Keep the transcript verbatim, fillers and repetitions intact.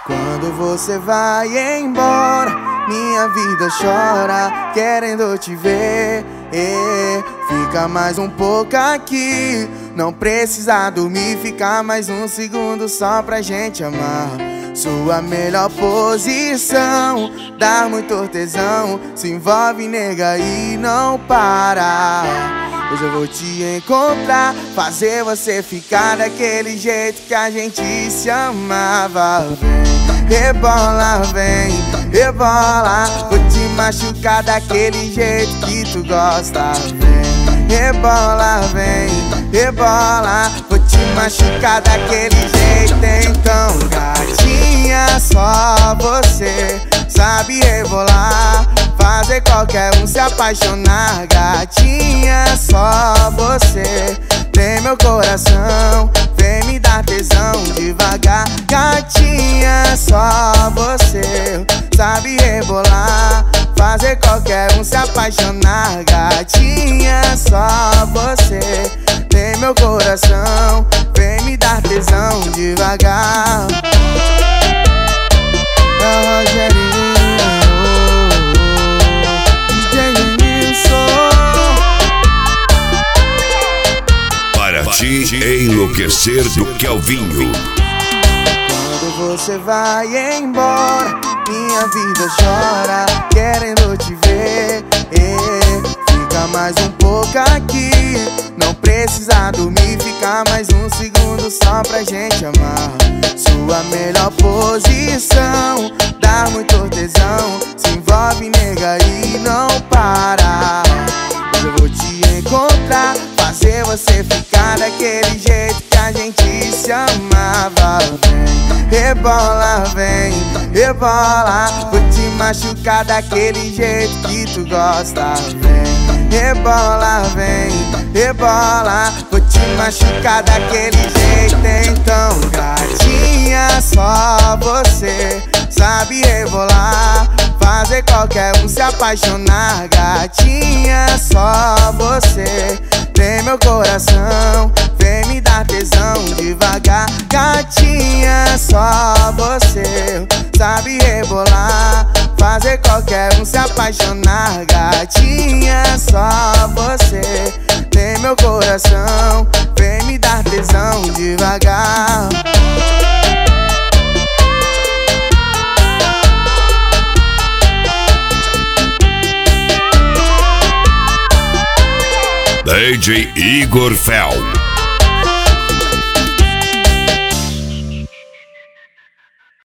Quando você vai embora, minha vida chora, querendo te ver. E fica mais um pouco aqui, não precisa dormir, fica mais um segundo só pra gente amar. Sua melhor posição, dá muito tesão, se envolve, nega, e não para. Hoje eu vou te encontrar, fazer você ficar daquele jeito que a gente se amava. Vem, rebola, vem, rebola, vou te machucar daquele jeito que tu gosta. Vem, rebola, vem, rebola, vou te machucar daquele jeito. Então, gatinha, só você sabe rebolar, fazer qualquer um se apaixonar. Gatinha, só você tem meu coração, vem me dar tesão devagar. Gatinha, só você sabe rebolar, fazer qualquer um se apaixonar. Gatinha, só você tem meu coração, vem me dar tesão devagar. É o Rogerinho, te enlouquecer do Kelvinho. Quando você vai embora, minha vida chora, querendo te ver. E fica mais um pouco aqui, não precisa dormir, fica mais um segundo só pra gente amar. Sua melhor posição, dá muito tesão, se envolve, nega, e não para. Hoje eu vou te encontrar, fazer você ficar daquele jeito que a gente se amava. Vem, rebola, vem, rebola, vou te machucar daquele jeito que tu gosta. Vem, rebola, vem, rebola, vou te machucar daquele jeito. Então, gatinha, só você sabe rebolar, fazer qualquer um se apaixonar. Gatinha, só você tem meu coração, vem me dar tesão devagar. Gatinha, só você sabe rebolar, fazer qualquer um se apaixonar. Gatinha, só você tem meu coração, vem me dar tesão devagar. D J Igor Fel.